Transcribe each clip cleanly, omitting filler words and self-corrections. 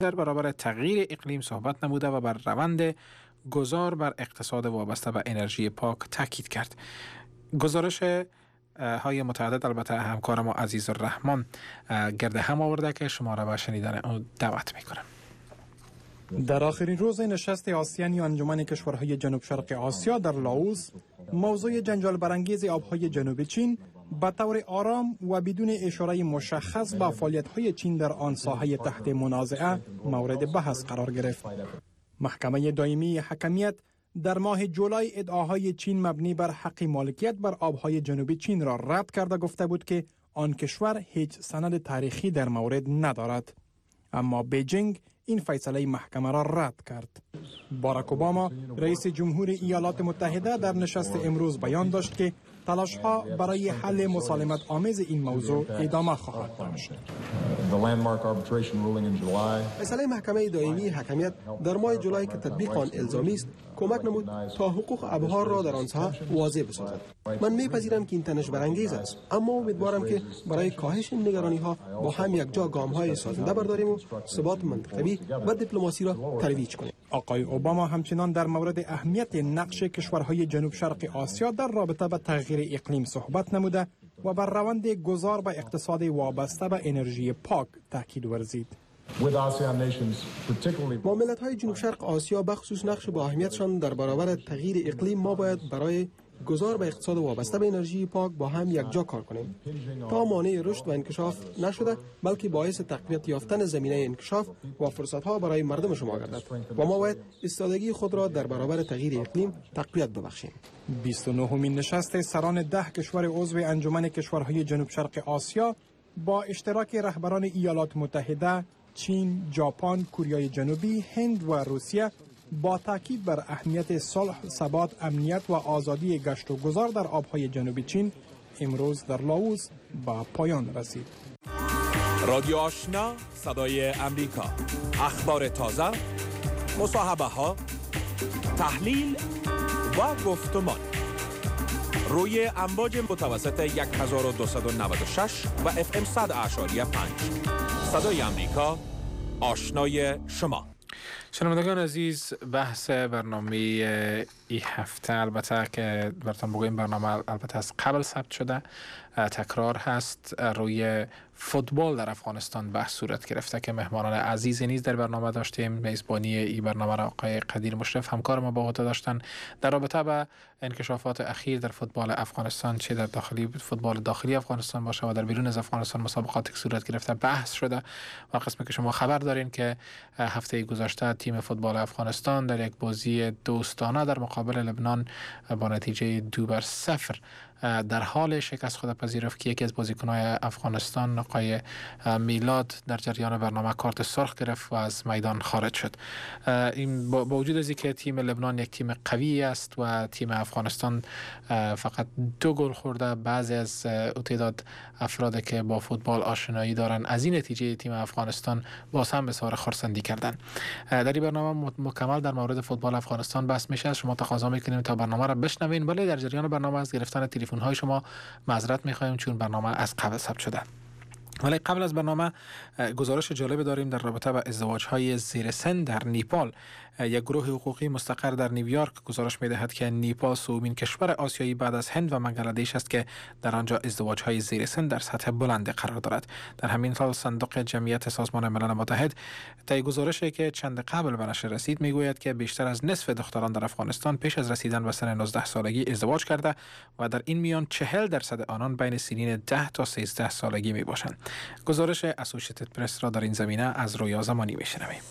در برابر تغییر اقلیم صحبت نموده و بر روند گذار بر اقتصاد وابسته به انرژی پاک تاکید کرد. گزارش های متعدد البته همکار ما عزیز الرحمن گرد هم آورده که شما را به شنیدن اون دعوت میکنم. در آخرین روز نشست آسیان یا انجمن کشورهای جنوب شرق آسیا در لاوس، موضوع جنجال برانگیز آبهای جنوب چین به طور آرام و بدون اشاره مشخص به فعالیت‌های چین در آن ساحه تحت منازعه مورد بحث قرار گرفت. محکمه دائمی حکمیت در ماه جولای ادعاهای چین مبنی بر حق مالکیت بر آبهای جنوبی چین را رد کرده گفته بود که آن کشور هیچ سند تاریخی در مورد ندارد. اما بیجینگ این فیصله محکمه را رد کرد. باراک اوباما رئیس جمهور ایالات متحده در نشست امروز بیان داشت که تلاش‌ها برای حل مسالمت آمیز این موضوع ادامه خواهد داشت. فیصله محکمه دائمی حکمیت در ماه جولای که تطبیق آن الزامی است کمک نمود تا حقوق ابحار را در آن ساحه واضح بسازد. من میپذیرم که این تنش برانگیز است، اما امیدوارم که برای کاهش این نگرانی‌ها با هم یکجا گام‌های سازنده برداریم و ثبات منطقوی و دیپلماسی را ترویج کنیم. آقای اوباما همچنان در مورد اهمیت نقش کشورهای جنوب شرق آسیا در رابطه با تغییر اقلیم صحبت نموده و بر روند گذار به اقتصاد وابسته به انرژی پاک تاکید ورزید. با ملت‌های جنوب شرق آسیا بخصوص نقش با اهمیتشان در برابر تغییر اقلیم ما باید برای گذار به اقتصاد وابسته به انرژی پاک با هم یکجا کار کنیم تا مانع رشد و انکشاف نشده بلکه باعث تقویت یافتن زمینه انکشاف و فرصت‌ها برای مردم شما گردد و ما باید ایستادگی خود را در برابر تغییر اقلیم تقویت ببخشیم. 29مین نشست سران 10 کشور عضو انجمن کشورهای جنوب شرق آسیا با اشتراک رهبران ایالات متحده، چین، ژاپن، کره جنوبی، هند و روسیه با تاکید بر اهمیت صلح، ثبات، امنیت و آزادی گشت و گذار در آبهای جنوبی چین امروز در لاوس با پایان رسید. رادیو آشنا، صدای امریکا، اخبار تازه، مصاحبه ها، تحلیل و گفتمان روی امواج متوسط 1296 و FM 100.5 صدای امریکا، آشنای شما. شنوندگان عزیز، بحث برنامه این هفته البته که براتون بگویم برنامه البته از قبل ثبت شده، تکرار هست. روی فوتبال در افغانستان بحث صورت گرفته که مهمانان عزیزی نیز در برنامه داشتیم. میزبانی این برنامه را آقای قدیر مشرف همکار ما با عهده داشتن. در رابطه با انکشافات اخیر در فوتبال افغانستان، چه در فوتبال داخلی افغانستان باشه و در بیرون از افغانستان مسابقاتی که صورت گرفته بحث شده و قسمی که شما خبر دارین که هفته گذشته تیم فوتبال افغانستان در یک بازی دوستانه در مقابل لبنان با نتیجه 2-0 در حال شکست خود پذیرفت که یکی از بازیکن‌های افغانستان آقای میلاد در جریان برنامه کارت سرخ گرفت و از میدان خارج شد. این با وجود از اینکه تیم لبنان یک تیم قوی است و تیم افغانستان فقط 2 گل خورده، بعضی از تعداد افرادی که با فوتبال آشنایی دارن از این نتیجه تیم افغانستان باز هم بسیار خرسندی کردن. در این برنامه مکمل در مورد فوتبال افغانستان بحث میشه. از شما تقاضا میکنیم تا برنامه را بشنوین، ولی در جریان برنامه از گرفتن تلفن های شما معذرت میخوایم چون برنامه از قبل ثبت شده. ولی قبل از برنامه گزارش جالب داریم در رابطه با ازدواج‌های زیر سن در نیپال. یک گروه حقوقی مستقر در نیویورک گزارش می‌دهد که نیپال سومین کشور آسیایی بعد از هند و بنگلادش است که در آنجا ازدواج‌های زیر سن در سطح بلند قرار دارد. در همین حال صندوق جمعیت سازمان ملل متحد طی گزارشی که چند قبل به نشر رسید میگوید که بیشتر از نصف دختران در افغانستان پیش از رسیدن به سن 19 سالگی ازدواج کرده و در این میان 40% آنان بین سنین 10 تا 13 سالگی میباشند. گزارش اسوشییتد پرس را در این زمینه از رویا زمانی میشنویم.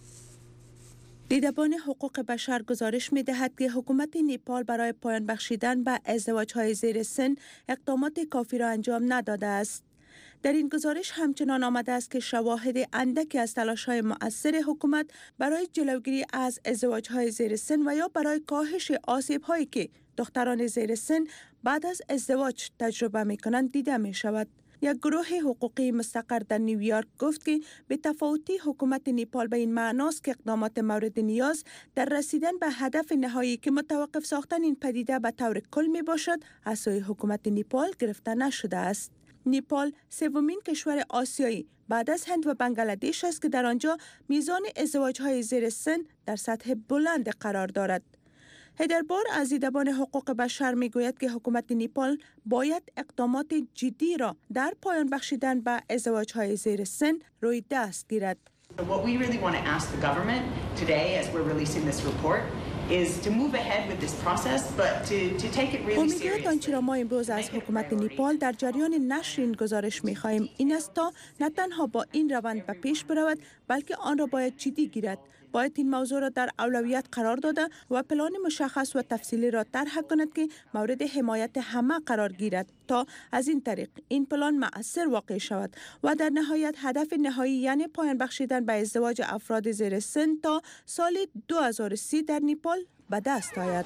دیدبان حقوق بشر گزارش می‌دهد که حکومت نیپال برای پایان بخشیدن به ازدواج‌های زیر سن اقدامات کافی را انجام نداده است. در این گزارش همچنان آمده است که شواهد اندکی از تلاش‌های مؤثر حکومت برای جلوگیری از ازدواج‌های زیر سن و یا برای کاهش آسیب‌هایی که دختران زیر سن بعد از ازدواج تجربه می‌کنند دیده می‌شود. یک گروه حقوقی مستقر در نیویورک گفت که به تفاوتی حکومت نیپال به این معناست که اقدامات مورد نیاز در رسیدن به هدف نهایی که متوقف ساختن این پدیده به طور کل می باشد از سوی حکومت نیپال گرفته نشده است. نیپال سومین کشور آسیایی بعد از هند و بنگلادش است که در آنجا میزان ازدواج‌های زیر سن در سطح بلند قرار دارد. هیدربار از دیدبان حقوق بشر میگوید که حکومت نیپال باید اقدامات جدی را در پایان بخشیدن به ازدواج‌های زیر سن روی دست گیرد. What we really want to ask the government today as we're releasing this report is to move ahead with this process but to take it really seriously. امیدوارم آنچه را ما امروز از حکومت نیپال در جریان نشر این گزارش می‌خواهیم این است تا نه تنها با این روند به پیش برود بلکه آن را باید جدی گیرد. باید این موضوع را در اولویت قرار داده و پلان مشخص و تفصیلی را طرح کند که مورد حمایت همه قرار گیرد تا از این طریق این پلان مؤثر واقع شود و در نهایت هدف نهایی یعنی پایان بخشیدن به ازدواج افراد زیر سن تا سال 2030 در نیپال به دست آید.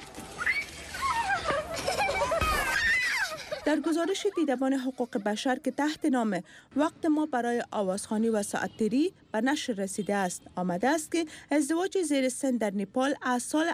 در گزارش دیدبان حقوق بشر که تحت نام وقت ما برای آوازخوانی و ساعت‌تری به نشر رسیده است آمده است که ازدواج زیر سن در نیپال از سال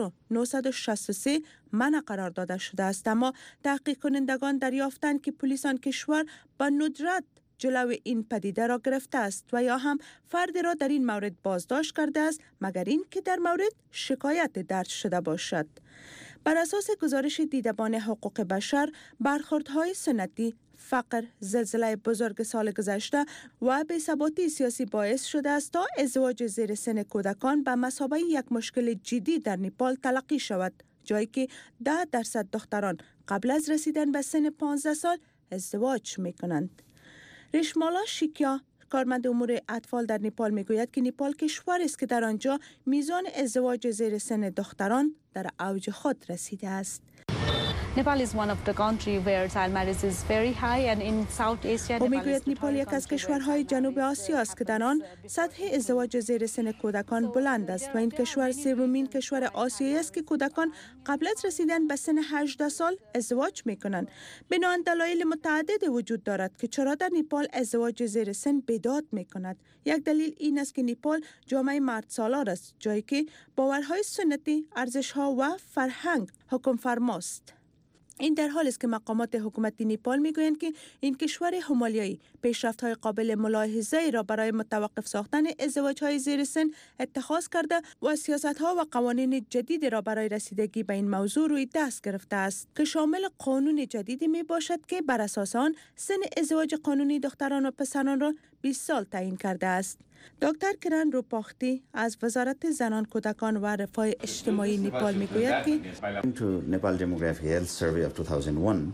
1963 منع قرار داده شده است، اما تحقیق کنندگان دریافتند که پلیس آن کشور به ندرت جلو این پدیده را گرفته است و یا هم فرد را در این مورد بازداشت کرده است مگر این که در مورد شکایت درج شده باشد. بر اساس گزارش دیدبان حقوق بشر، برخوردهای سنتی، فقر، زلزله بزرگ سال گذشته و بی‌ثباتی سیاسی باعث شده است تا ازدواج زیر سن کودکان به مثابه یک مشکل جدی در نیپال تلقی شود، جایی که 10% دختران قبل از رسیدن به سن 15 سال ازدواج می‌کنند. ریشمالا شیکیا کارمند امور اطفال در نیپال میگوید که نیپال کشوری است که در آنجا میزان ازدواج زیر سن دختران در اوج خود رسیده است. Nepal is one of the country where child marriage is very high and in South Asia. میگوید نیپال یک از کشورهای جنوب آسیا است که در آن سطح ازدواج زیر سن کودکان بلند است و این کشور سومین کشور آسیایی است که کودکان قبل از رسیدن به سن 18 سال ازدواج میکنند. بنابراین دلایل متعدد وجود دارد که چرا در نیپال ازدواج زیر سن بدعت میکند. یک دلیل این است که نیپال جامعه مرد سالار است، جایی که باورهای سنتی، ارزش‌ها و فرهنگ حکم فرماست. این در حالی است که مقامات حکومت نیپال میگویند که این کشور همالیایی پیشرفت‌های قابل ملاحظه‌ای را برای متوقف ساختن ازدواج‌های زیر سن اتخاذ کرده و سیاست‌ها و قوانین جدیدی را برای رسیدگی به این موضوع روی دست گرفته است که شامل قانون جدیدی میباشد که بر اساس آن سن ازدواج قانونی دختران و پسران را 20 سال تعیین کرده است. دکتر کرن روپاختی از وزارت زنان، کودکان و رفاه اجتماعی نیپال میگوید که Nepal Demographic Health Survey of 2001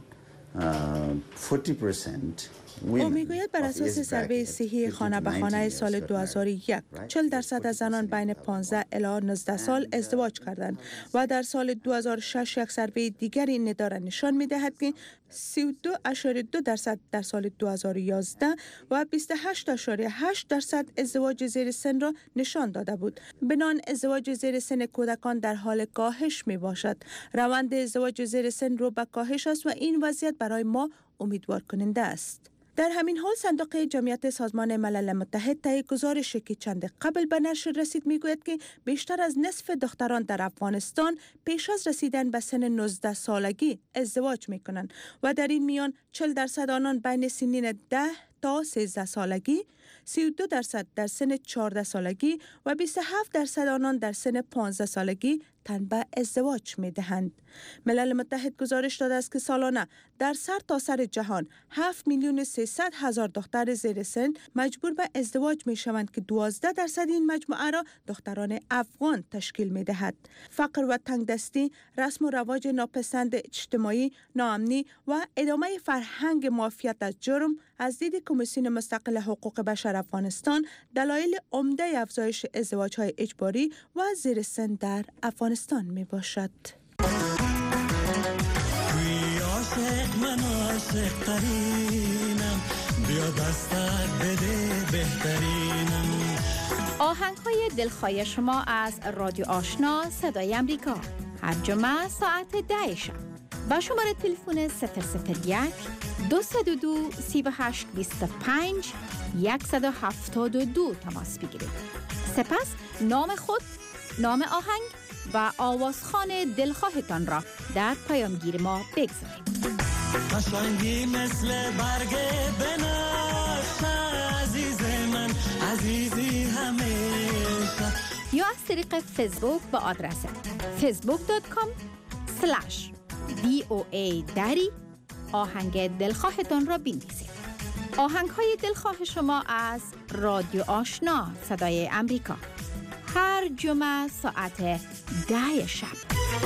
40% او میگوید بر اساس سروی صحی خانه به خانه سال 2001 40% از زنان بین 15 الی 19 سال ازدواج کردند و در سال 2006 یک سروی دیگری این اداره نشان میدهد که 32.2% در سال 2011 و 28.8% ازدواج زیر سن را نشان داده بود. بنان ازدواج زیر سن کودکان در حال کاهش می باشد. روند ازدواج زیر سن رو به کاهش است و این وضعیت برای ما امیدوار کننده است. در همین حال صندوق جمعیت سازمان ملل متحد طی گزارشی که چند قبل به نشر رسید میگوید که بیشتر از نصف دختران در افغانستان پیش از رسیدن به سن 19 سالگی ازدواج میکنند و در این میان 40% آنان بین سنین 10 تا 13 سالگی، 32% در سن 14 سالگی و 27% آنان در سن 15 سالگی تن به ازدواج می دهند. ملل متحد گزارش داده است که سالانه در سرتاسر جهان 7,300,000 دختر زیر سن مجبور به ازدواج می شوند که 12% این مجموعه را دختران افغان تشکیل می دهد. فقر و تنگدستی، رسم و رواج ناپسند اجتماعی، ناامنی و ادامه فرهنگ معافیت از جرم از دید کمیسیون مستقل حقوق بشر افغانستان دلایل عمده افزایش ازدواج‌های اجباری و زیر سن در افغانستان می باشد. آهنگ‌های دلخواه شما از رادیو آشنا صدای امریکا هر جمعه ساعت 10 شب با شماره تلفن 001 202 38 25 172 تماس بگیرید. سپس نام خود، نام آهنگ و آوازخوان دلخواهتان را در پیامگیر ما بگذارید. قشنگی مثل برگ بنفش عزیز من عزیزی همیشه. یا از طریق فیسبوک با آدرس facebook.com/DOA دری آهنگ دلخواهتان را بنویسید. آهنگ های دلخواه شما از رادیو آشنا صدای امریکا هر جمعه ساعت 10 شب.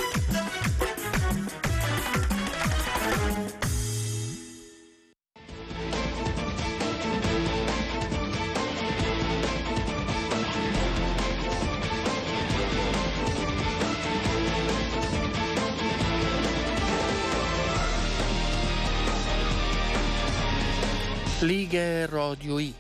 لیگ رادیویی.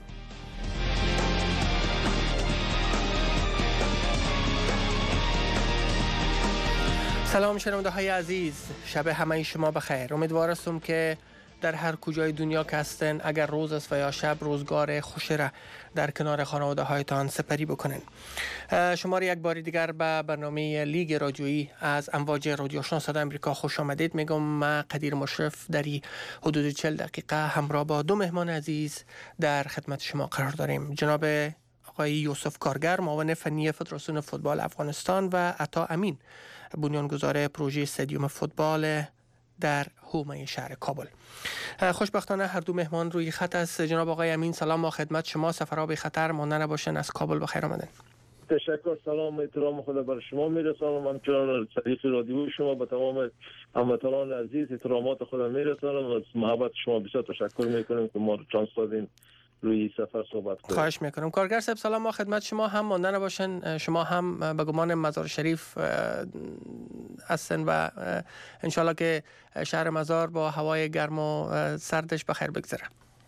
سلام شنونده های عزیز، شب همه شما بخیر. امیدوار هستم که در هر کجای دنیا که هستن، اگر روز است و یا شب، روزگار خوشی را در کنار خانواده هایتان سپری بکنن. شما را یک بار دیگر به برنامه لیگ رادیویی از امواج رادیو آشنا صدای امریکا خوش آمدید میگم. من قدیر مشرف در حدود 40 دقیقه همراه با دو مهمان عزیز در خدمت شما قرار داریم. جناب آقای یوسف کارگر، معاون فنی فدراسیون فوتبال افغانستان، و عطا امین، بنیانگذار پروژه استادیوم فوتبال در حومه شهر کابل. خوشبختانه هر دو مهمان روی خط است. جناب آقای امین، سلام و خدمت شما. سفرها به خطر مانده نباشن. از کابل بخیر آمدن. تشکر. سلام و احترام خدا بر شما میرسانم. همچنان صدیق رادیو شما به تمام هموطنان عزیز احترامات خدا میرسانم. از محبت شما بسیار تشکر میکنم که ما رو چانس دادین روی سفر صحبت کنیم. خواهش میکنم. کارگر صاحب سلام و خدمت شما. هم مانده نباشن. شما هم به گمان مزار شریف هستن و انشالله که شهر مزار با هوای گرم و سردش بخیر بگذره.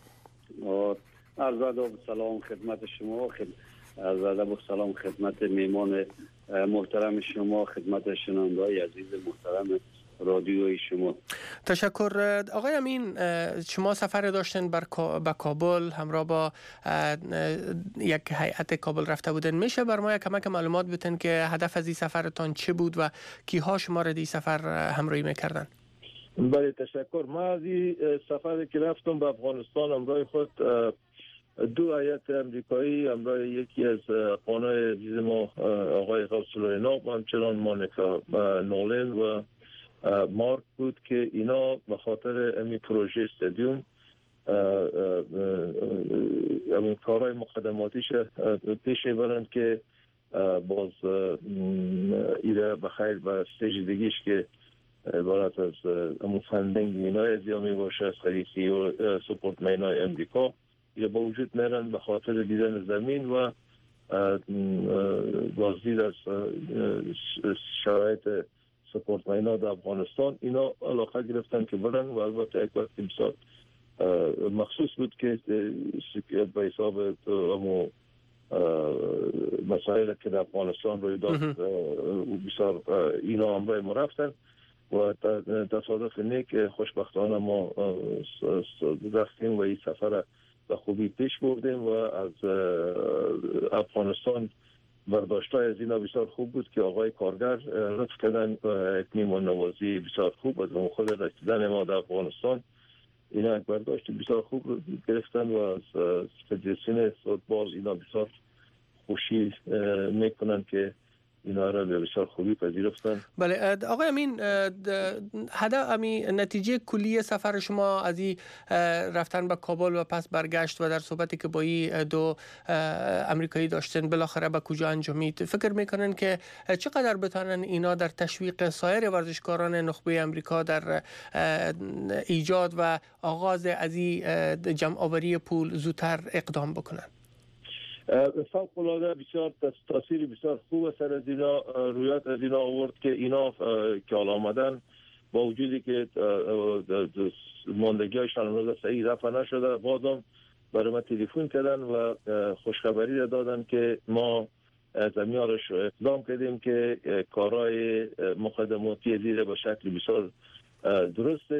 عرض ادب و سلام خدمت شما. عرض ادب و سلام خدمت میمان محترم شما، خدمت شنونده‌های عزیز محترم رادیوی شما. تشکر. آقای امین، شما سفر داشتن به کابل، همراه با یک هیئت کابل رفته بودن. میشه بر ما یک کمک معلومات بدین که هدف از این سفرتان چه بود و کیها شما را در این سفر همراهی میکردن؟ بله تشکر. ما از این سفری که رفتم به افغانستان همراه خود دو هیئت امریکایی، همراه یکی از خانه عزیز ما آقای غوثالله ناب، همچنان مانیکا نولن و مارک بود که اینا به خاطر امی پروژه استادیوم همین کارهای مقدماتیش پیش میبرند که باز ایره بخیر و استیج دیگیش که عبارت از همون فندینگ اینای ازیا می باشه از خریسی و سپورت مینای امریکا یا با وجود میرن به خاطر دیدن زمین و بازدید از شرایط سپورت مینا در افغانستان. اینا علاقه گرفتن که برن و البته یک وقت امسال مخصوص بود که به حساب همو مسائل که در افغانستان روی داد بسیار اینا همراه ما رفتن و تصادف نیک خوشبختانه ما رفتیم و این سفر به خوبی پیش بردیم و از افغانستان برداشتای از اینا بسیار خوب بود که آقای کارگر لطف کردن یک میهمان نوازی بسیار خوب از اون خود رسیدن ما در افغانستان. اینا یک برداشت بسیار خوب گرفتن و از فدراسیون فوتبال اینا بسیار خوشی میکنن که اینا را به بسیار خوبی پذیرفتن. بله آقای امین، نتیجه کلی سفر شما از این رفتن به کابل و پس برگشت و در صحبتی که با این دو امریکایی داشتن بالاخره به کجا انجامید؟ فکر میکنن که چقدر بتونن اینا در تشویق سایر ورزشکاران نخبه امریکا در ایجاد و آغاز از این جمع آوری پول زودتر اقدام بکنن؟ فوق العاده بسیار تاثیر بسیار خوب سر از اینا رویت از اینا آورد که اینا که حالا آمدن با وجودی که ماندگی هایشان روز صحیح رفع نشده بازم برای ما تلفن کردن و خوشخبری دادن که ما زمینارش اقدام کردیم که کارهای مقدماتی زیر به شکل بسیار درستش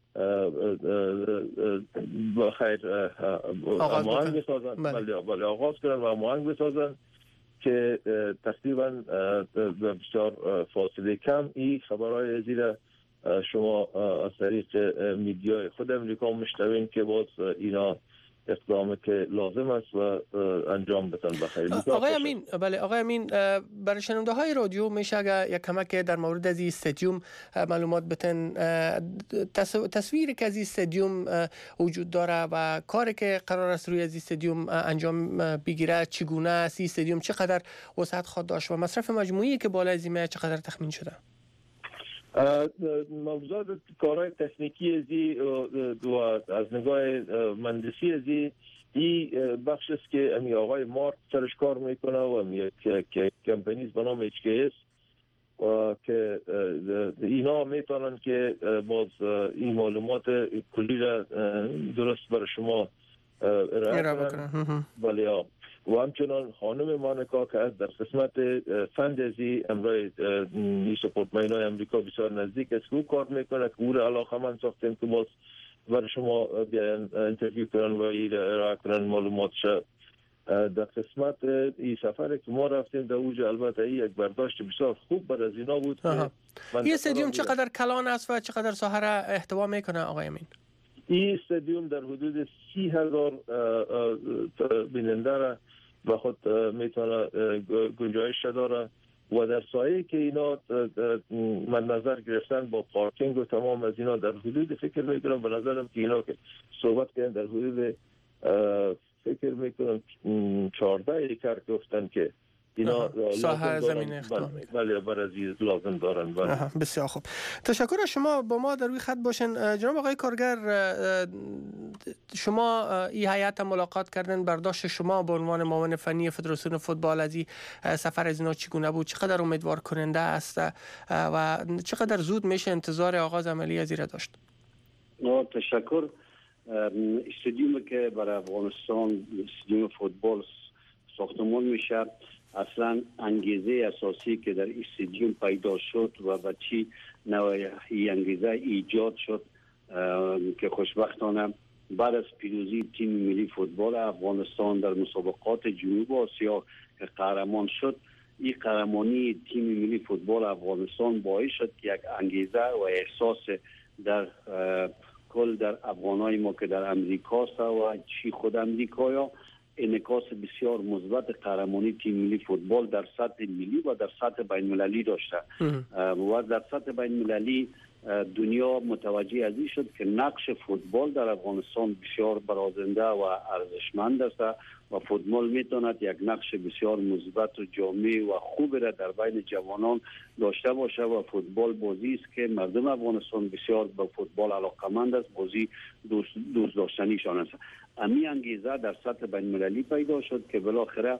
بخیر آموهنگ بسازن. بله آغاز کردن و آموهنگ بسازن که تقریبا بسیار فاصله کم این خبرهای زیر شما از طریق میدیای خود امریکا مشتوین که باز اینا اقدامی که لازم است و انجام بدن بخیر. آقای امین، بله آقای امین، برای شنونده های رادیو میشه اگر یک کمک در مورد از این استادیوم معلومات بتن، تصویری که از این استادیوم وجود داره و کاری که قرار است روی از این استادیوم انجام بگیره چگونه است، این استادیوم چقدر وسعت خواهد داشت و مصرف مجموعی که بالای زمین چقدر تخمین شده؟ موضوعات کارهای تکنیکی از نگاه مهندسی این بخش است که امی آقای مارک سرش کار میکنه و یک کمپنیز به نام HKS و که اینا میتونن که باز این معلومات کلی را درست برای شما ارائه کنن. بله. و همچنان خانم مانکا که از در قسمت فندزی امرای این سپورتمین های امریکا بسیار نزدیک است که او کار میکنه که او را علاقه من ساختیم که باز برای شما بیاین انترویو کنن و ارائه کنن معلوماتش. در قسمت این سفر که ما رفتیم در اوج البته یک برداشت بسیار خوب برای از اینا بود. این استادیوم چقدر کلان است و چقدر ساحه را احتوا میکنه آقای امین؟ این استادیوم در حدود 30,000 بیننده را به خود میتونه گنجایش داره و در سایه که اینا من نظر گرفتن با پارکینگ و تمام از اینا در حدود فکر میکنم به نظرم که اینا که صحبت کردن در حدود فکر میکنم 14 ایکر گفتن که اینا ساحه زمین اختیار بله برای لازم دارن. بسیار خوب، تشکر از شما. با ما در روی خط باشین. جناب آقای کارگر، شما این هیئت ملاقات کردن، برداشت شما به عنوان معاون فنی فدراسیون فوتبال از این سفر از اینا چگونه بود؟ چقدر امیدوار کننده است و چقدر زود میشه انتظار آغاز عملی از این داشت؟ تشکر. استادیومی که برای افغانستان استادیوم فوتبال ساختمان میشه، اصلا انگیزه اساسی که در استادیوم پیدا شد و به چی نوع انگیزه ایجاد شد که خوشبختانه بعد از پیروزی تیم ملی فوتبال افغانستان در مسابقات جنوب آسیا که قهرمان شد، این قهرمانی تیم ملی فوتبال افغانستان باعث شد که یک انگیزه و احساس در کل در افغانای ما که در امریکا است و چی خود امریکایا انعکاس بسیار مثبت قهرمانی تیم ملی فوتبال در سطح ملی و در سطح بین المللی داشته و در سطح بین المللی دنیا متوجه از این شد که نقش فوتبال در افغانستان بسیار برازنده و ارزشمند است و فوتبال میتواند یک نقش بسیار مثبت و جامع و خوب را در بین جوانان داشته باشه و فوتبال بازی است که مردم افغانستان بسیار به فوتبال علاقمند است، بازی دوست داشتنیشان است. امی انگیزه در سطح بین المللی پیدا شد که بالاخره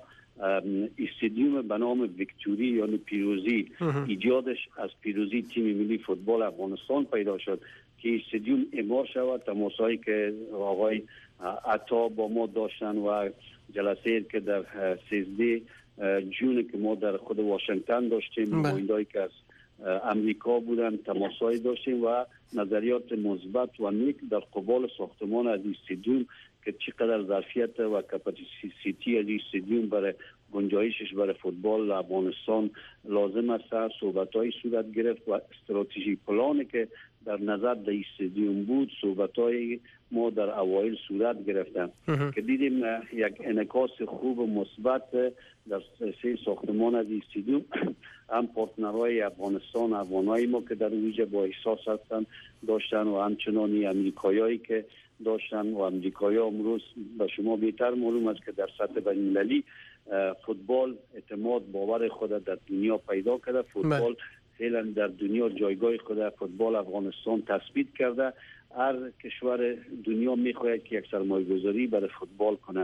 استادیوم به نام ویکتوری یعنی پیروزی ایجادش از پیروزی تیم ملی فوتبال افغانستان پیدا شد که استادیوم اعمار شود. تماسایی که آقای عطا با ما داشتن و جلسه که در 13 جون که ما در خود واشنگتن داشتیم، نماینده‌ای که از امریکا بودن تماسایی داشتیم و نظریات مثبت و نیک در قبال ساختمان از استادیوم که چقدر ظرفیت و کپاسیتی از استادیوم برای گنجایشش برای فوتبال افغانستان لازم است. صحبت‌های صورت گرفت و استراتژی پلانی که در نظر در استادیوم بود، صحبت‌های ما در اوایل صورت گرفتن که دیدیم یک انعکاس خوب و مثبت در سه ساختمان از استادیوم. هم پارتنرهای افغانستان، افغانای ما که در ویژه با احساس هستند داشتن و همچنانی امریکایایی که داشتن و امریکایی‌ها امروز به شما بهتر معلوم است که در سطح بین‌المللی فوتبال اعتماد باور خود در دنیا پیدا کرده. فوتبال فعلا در دنیا جایگاه خود فوتبال افغانستان تثبیت کرده. هر کشور دنیا میخواهد که یک سرمایه‌گذاری برای فوتبال کنه.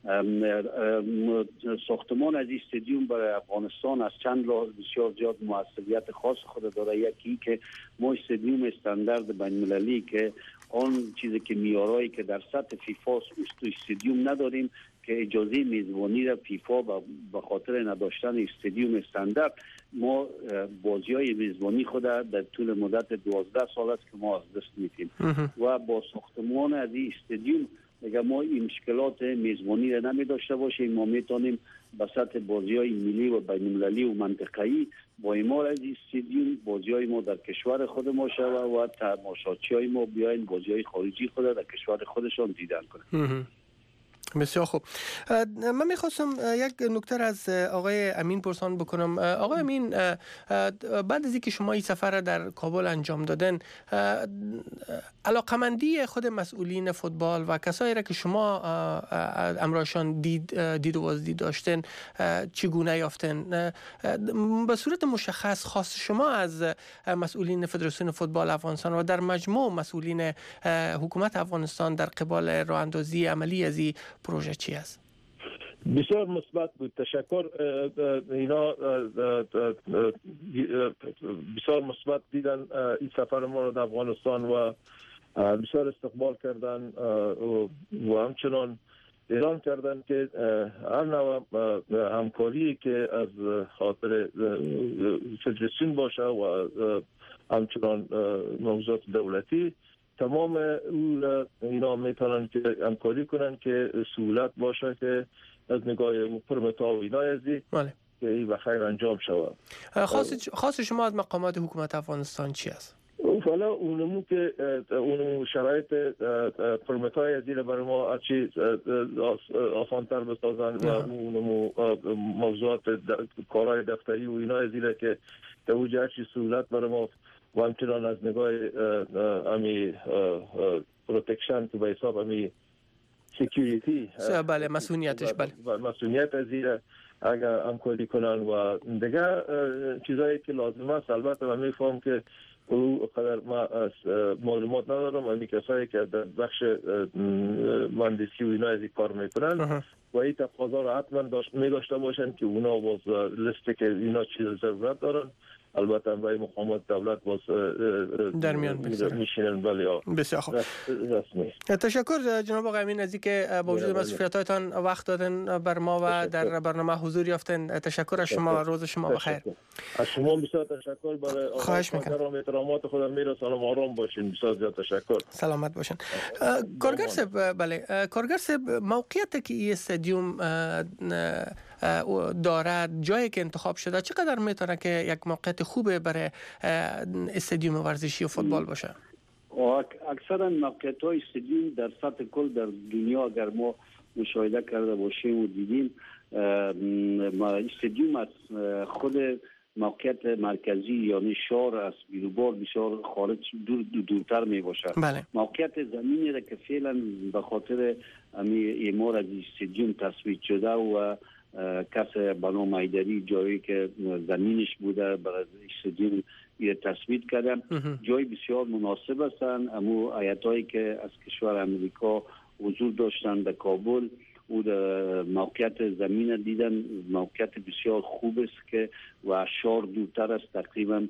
ساختمان از استادیوم برای افغانستان از چند لحاظ بسیار زیاد موثریت خاص خود داره. یکی که ما استادیوم استاندارد بین‌المللی که آن چیزی که معیارایی که در سطح فیفا استادیوم نداریم که اجازه میزبانی را فیفا به خاطر نداشتن استادیوم استاندارد ما بازی‌های میزبانی خود در طول مدت 12 سال است که ما از دست میدیم و با ساختمان از این استادیوم اگر ما این مشکلات میزبانی را نمی داشته باشیم، ما میتونیم به سطح بازی‌های ملی و بین‌المللی و منطقه‌ای با اعمار از استادیوم بازی‌های ما در کشور خود ما شود و تماشاچی‌های ما بیاین بازی‌های خارجی خود در کشور خودشان دیدن کنند. بسیار خوب. من میخواستم یک نکته از آقای امین پرسان بکنم. آقای امین، بعد از اینکه شما این سفر در کابل انجام دادن، علاقمندی خود مسئولین فوتبال و کسایی را که شما امرایشان دید و بازدید داشتن چگونه یافتن؟ به صورت مشخص خواست شما از مسئولین فدراسیون فوتبال افغانستان و در مجموع مسئولین حکومت افغانستان در قبال راه اندازی عملی از این پروژه چی است؟ بسیار مثبت بود. تشکر. اینا بسیار مثبت دیدن این سفر ما رو در افغانستان و بسیار استقبال کردن و همچنان اعلان کردن که هر نوع همکاری که از خاطر فدراسیون باشه و همچنان موضوعات دولتی تمام اینا میتونن که همکاری کنن که سهولت باشه که از نگاه پرمتا و اینا ازی که این بخیر انجام شود. خاص شما از مقامات حکومت افغانستان چی است؟ حالا اونمو که اونمو شرایط پرمتای ازی رو برای ما هرچی آسانتر بسازن و اونمو موضوعات کارهای دفتری و اینا ازی رو که توجه هرچی سهولت برای ما و همچنان از نگاه امی پروتکشن که به حساب امی سکیوریتی بله مسئولیتش بله مسئولیت از این اگر همکاری کنن و دیگه چیزایی که لازم است. البته من میفهم که او قدر ما معلومات ندارم. امی کسایی که در بخش مهندسی و اینا از این کار میکنن و این تقاضا را حتما می داشته باشن که اونا باز لیستی که اینا چیز ضرورت دارن البته برای مقامات دولت باز در میان میشینن. ولی بسیار خوب. تشکر جناب آقای امین از اینکه با وجود مسئولیتاتان وقت دادن بر ما و در برنامه حضور یافتن. تشکر از شما. روز شما بخیر. از شما بسیار تشکر. برای خواهش میکنم. احترامات خودم میرسانم. آرام باشین. بسیار زیاد تشکر. سلامت باشین. کارگر صاحب، بله کارگر صاحب، موقعیت که این استادیوم دارد، جایی که انتخاب شده، چقدر میتونه که یک موقعیت خوبه برای استادیوم ورزشی و فوتبال باشه؟ اکثرا موقعیت‌های استادیوم در سطح کل در دنیا اگر ما مشاهده کرده باشیم و دیدیم، استادیوم از خود موقعیت مرکزی یعنی شهر از بیروبار بسیار خارج دورتر می باشد. بله. موقعیت زمینی را که فعلا به خاطر اعمار از استادیوم تصویب شده و کس بنو مایدری جایی که زمینش بوده برای استادیوم تصویب کردن، جای بسیار مناسب هستند. اما هیئت‌هایی که از کشور امریکا حضور داشتن در کابل او موقعیت زمین دیدن، موقعیت بسیار خوب است که و شهر دورتر است، تقریبا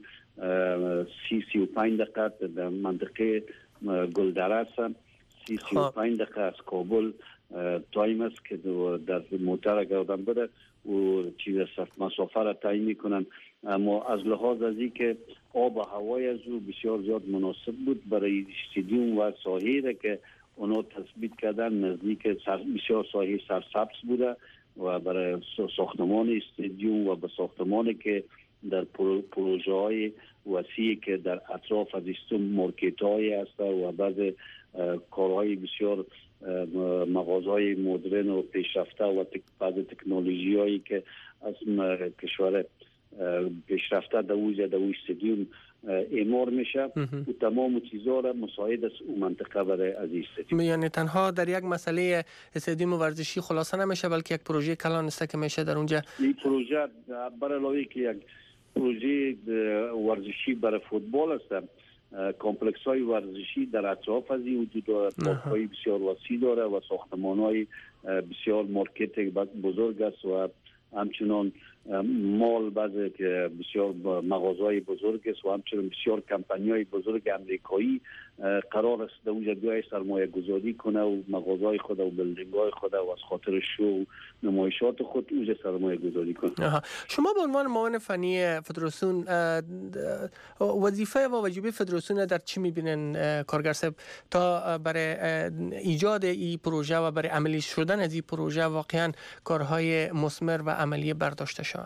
35 دقیقه در منطقه گلدره است، 35 دقیقه از کابل تایم است که در موتر اگر آدم بره و چیز مسافه را تعیین میکنن. اما از لحاظ از این که آب و هوای از او بسیار زیاد مناسب بود برای استادیوم و ساحه‌ای را که اونا تثبیت کردن نزدیک بسیار ساحه سرسبز بوده و برای ساختمان استادیوم و به ساختمانی که در پروژه های وسیعی که در اطراف از استادیوم مارکت های هست و بعض کارهای بسیار مغازهای مدرن و پیشرفته و بعض تکنولوژی هایی که از کشور پیشرفته در استادیوم اعمار میشه و تمام چیزها را مساعد است اون منطقه برای از استادیوم. یعنی تنها در یک مسئله استادیوم ورزشی خلاصه نمیشه، بلکه یک پروژه کلان است که میشه در اونجا. این پروژه برای علاوه که یک پروژه ورزشی برای فوتبال است، کمپلکس های ورزشی در اطراف از این وجود دارد، پارک‌های بسیار وسیع داره و ساختمان های بسیار مارکت بزرگ است و همچنان مال بعضی که بسیار مغازهای بزرگ است و همچنین بسیار کمپانی‌های بزرگ امریکایی قرار است در اونجا بیای سرمایه گذاری کنه و مغازهای خود و بلدینگ‌های خود و از خاطر شو و نمایشات خود اونجا سرمایه گذاری کنه. شما به عنوان معاون فنی فدراسیون وظیفه و واجبه فدراسیون در چی می‌بینن کارگر صاحب تا برای ایجاد این پروژه و برای عملی شدن از این پروژه واقعا کارهای مثمر و عملی برداشته شود؟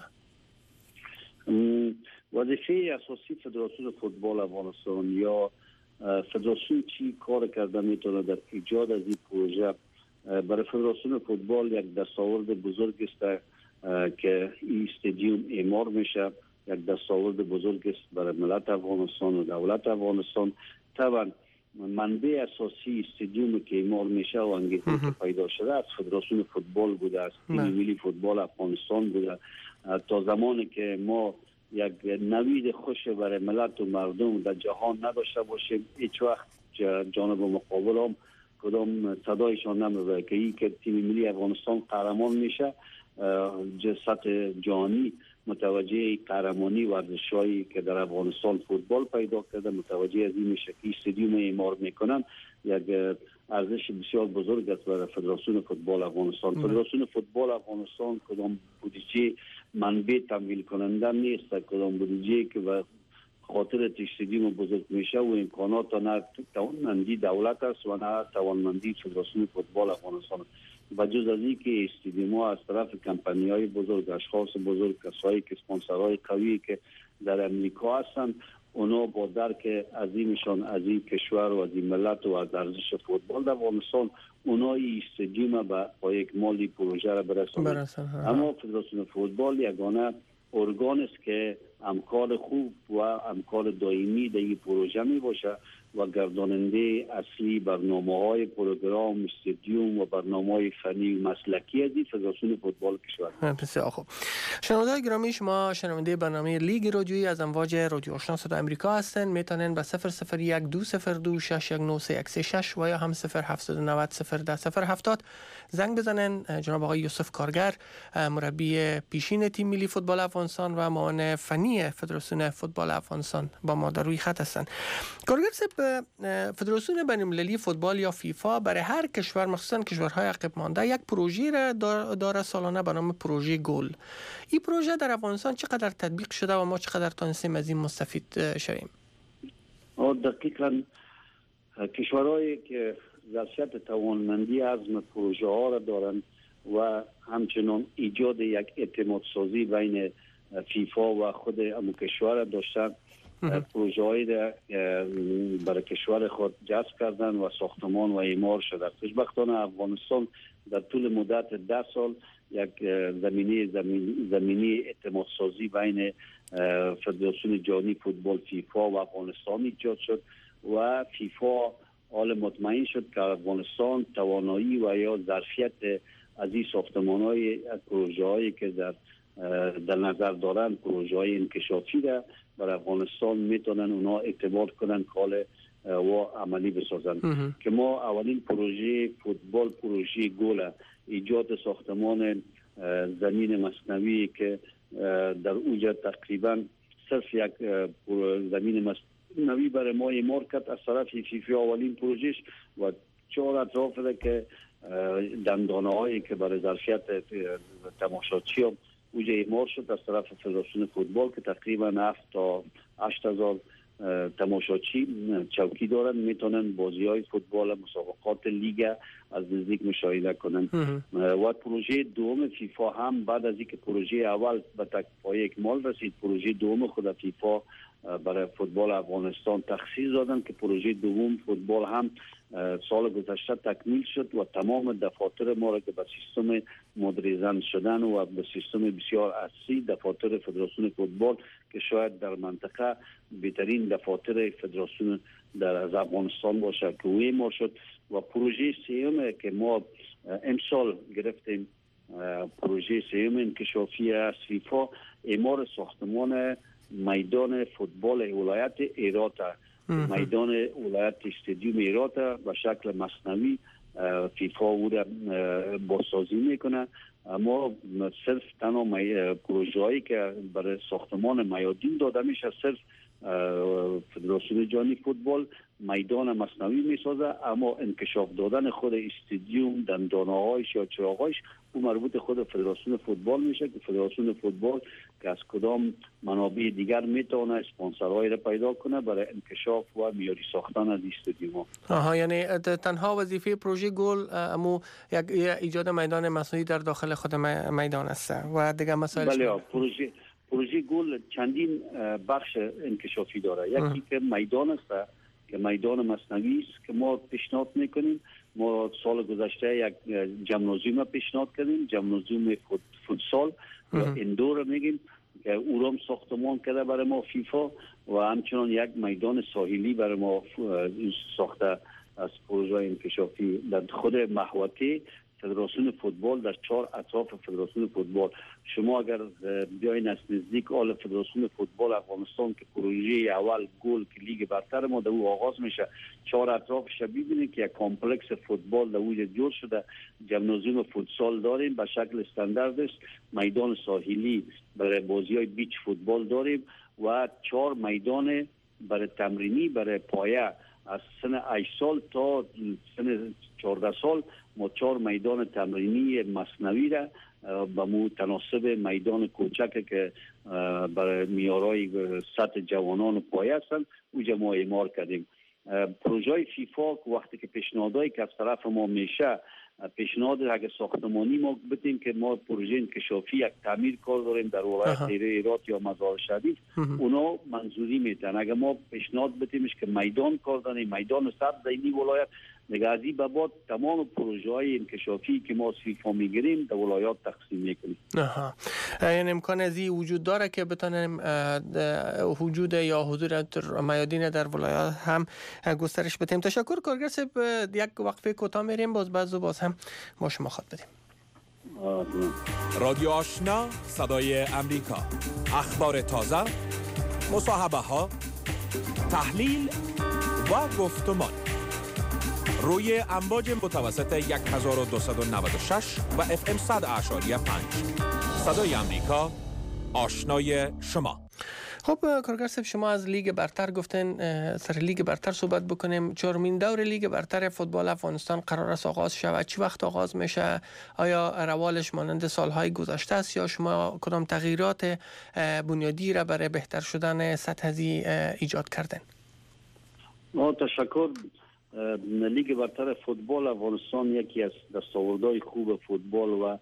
وظیفه اساسی فدراسیون فوتبال افغانستان یا فدراسیون چی کار کرده میتونه در ایجاد از این پروژه؟ برای فدراسیون فوتبال یک دستاورد بزرگ است که این استادیوم اعمار میشه، یک دستاورد بزرگ است برای ملت افغانستان و دولت افغانستان. طبعا منبع اساسی استادیوم که اعمار میشه و انگیزه که پیدا شده از فدراسیون فوتبال بوده، از تیم ملی فوتبال افغانستان بوده. تا زمانی که ما یک نوید خوش برای ملت و مردم در جهان نداشته باشیم، هیچ وقت جانب مقابل هم کدام صدایشان نمیبره که این که تیم ملی افغانستان قهرمان میشه، سطح جهانی متوجه قهرمانی ورزشایی که در افغانستان فوتبال پیدا کرده متوجه از این میشه که استادیوم اعمار میکنن. یک ارزش بسیار بزرگ است برای فدراسیون فوتبال افغانستان. فدراسیون فوتبال افغانستان کدام بودجه منبع تمویل کننده نیست، کدام بودجه که به خاطر استادیوم بزرگ میشه و امکانات نه توانمندی دولت است و نه توانمندی فدراسیون فوتبال افغانستان. بجز از این که استادیوم ها از طرف کمپانی های بزرگ، اشخاص بزرگ، کسایی که اسپانسرهای قوی که در امریکا هستند، اونا با درک عظیمشان از این کشور و از این ملت و از ارزش فوتبال در افغانستان، اونا این استادیوم با یک مالی پروژه را برسانند. اما فدراسیون فوتبال یگانه ارگان است که همکار خوب و همکار دائمی در این پروژه می باشه و گرداننده اصلی برنامه‌های پروگرام استادیوم و برنامه‌های فنی و مسلکی از فدراسیون فوتبال کشور. بسیار خوب. شنوندگان گرامی، شما شنونده برنامه لیگ رادیویی از امواج رادیو آشنا صدای آمریکا هستند. میتونین به 001-202-619-136 و یا هم 079-010-070 زنگ بزنن. جناب آقای یوسف کارگر، مربی پیشین تیم ملی فوتبال افغانستان و معاون فنی فدراسیون فوتبال افغانستان با ما در روی خط هستند. کارگر صاحب، فدراسیون بین‌المللی فوتبال یا فیفا برای هر کشور، مخصوصا کشورهای عقب مانده، یک پروژه را داره سالانه به نام پروژه گل. این پروژه در افغانستان چقدر تطبیق شده و ما چقدر تونستیم از این مستفید شویم؟ دقیقاً کشورهایی که ظرفیت توانمندی عزم پروژه ها را دارند و همچنان ایجاد یک اعتماد سازی بین فیفا و خود ام کشور داشتن، پروژه هایی برای کشور خود جذب کردن و ساختمان و اعمار شده. خوشبختانه افغانستان در طول مدت 10 سال یک زمینه اعتماد سازی بین فدراسیون جهانی فوتبال فیفا و افغانستان ایجاد شد و فیفا حال مطمئن شد که افغانستان توانایی و یا ظرفیت از این ساختمان‌های پروژه‌هایی که در نظر دارند، پروژه‌های انکشافی را برای افغانستان میتونن اونا اعتماد کنن کال و عملی بسازن. که ما اولین پروژه فوتبال، پروژه گل، ایجاد ساختمان زمین مصنوعی که در اونجا تقریبا صرف یک زمین مصنوعی برای ما اعمار کرد از طرف فیفا، اولین پروژهش و 4 اطراف که دندانه هایی که برای ظرفیت تماشاچی هم اونجا اعمار شد از طرف فدراسیون فوتبال که تقریبا 7 تا 8000 تماشاچی چوکی دارن، میتونن بازی های فوتبال، مسابقات لیگ از نزدیک مشاهده کنن. و پروژه دوم فیفا هم بعد از اینکه پروژه اول به تکمیل اکمال رسید، پروژه دوم خود فیفا برای فوتبال افغانستان تخصیص دادن که پروژه دوم فوتبال هم سال گذشته تکمیل شد و تمام دفاتر ما را که به سیستم مدرنیزه شدن و به سیستم بسیار اصلی دفاتر فدراسیون فوتبال که شاید در منطقه بهترین دفاتر فدراسیون در افغانستان باشه که او اعمار شد. و پروژه سوم که ما امسال گرفتیم، پروژه سوم انکشافی از فیفا، اعمار ساختمان میدان فوتبال ولایت هرات، میدان ولایت استادیوم هرات به شکل مصنوعی فیفا او را بازسازی میکنه اما صرف تنها پروژه‌ای که برای ساختمان میادین داده میشه، صرف فدراسیون جهانی فوتبال میدان مصنوعی میسازه، اما انکشاف دادن خود استادیوم، دندانه‌هایش یا چراغایش او مربوط خود فدراسیون فوتبال میشه که فدراسیون فوتبال که از کدام منابع دیگر میتونه اسپانسرهایی را پیدا کنه برای انکشاف و معیاری ساختن از استادیوم ها. یعنی تنها وظیفه پروژه گل امو یک ایجاد میدان مصنوعی در داخل خود میدان است و دیگه مسائل. بله، پروژه گل چندین بخش انکشافی داره. یکی که میدان است که میدان مصنوعی است که ما پیشنهاد میکنیم. ما سال گذشته یک جمنازیوم پیشنهاد کردیم، جمنازیوم فوتسال یا اندور میگیم که او را ساختمان کرده برای ما فیفا و همچنان یک میدان ساحلی برای ما ساخته از پروژه انکشافی در خود محوطه فدراسیون فوتبال، در 4 اطراف فدراسیون فوتبال. شما اگر بیاین از نزدیک آل فدراسیون فوتبال افغانستان که پروژه اول گل که لیگ برتر ما در او آغاز میشه، 4 اطرافش ببینید که یک کامپلکس فوتبال در اونجا جور شده. جمنازیوم فوتسال داریم به شکل استاندارد است، میدان ساحلی برای بازی‌های بیچ فوتبال داریم و 4 میدان برای تمرینی برای پایه از سن 8 سال تا سن 14 سال. ما 4 میدان تمرینی مصنوعی را به متناسب میدان کوچک که برای میارای سطح جوانان و پایه هستند اونجا ما اعمار کردیم. پروژه فیفا وقتی که پیشنهادایی که از طرف ما میشه، پیشنهاد اگه ساختمانی ما بتیم که ما پروژه انکشافی یک تعمیر کار داریم در ولایت هرات یا مزار شریف، اونا منظوری میدن. اگه ما پیشنهاد بتیمش که میدان کار داریم، میدان سبز در این ولایت، دیگه از این به بعد تمام پروژه های انکشافی که ما از فیفا میگیریم در ولایات تقسیم میکنیم. یعنی امکان از این وجود داره که بتونیم وجود یا حضور میادین در ولایات هم گسترش بدیم. تشکر کارگر صاحب. یک وقفه کوتاه میریم، باز هم ما شما خواهد بدیم. رادیو آشنا صدای امریکا، اخبار تازه، مصاحبه ها، تحلیل و گفتمان روی امواج متوسط 1296 و FM 100.5 صدای امریکا، آشنای شما. خب کارگر صاحب، شما از لیگ برتر گفتین، سر لیگ برتر صحبت بکنیم. 4مین دور لیگ برتر فوتبال افغانستان قرار است آغاز شود. چی وقت آغاز میشه؟ آیا روالش مانند سالهای گذشته است یا شما کدام تغییرات بنیادی را برای بهتر شدن سطح ازی ایجاد کردن؟ تشکر. لیگ برتر فوتبال افغانستان یکی از دستاوردهای خوب فوتبال و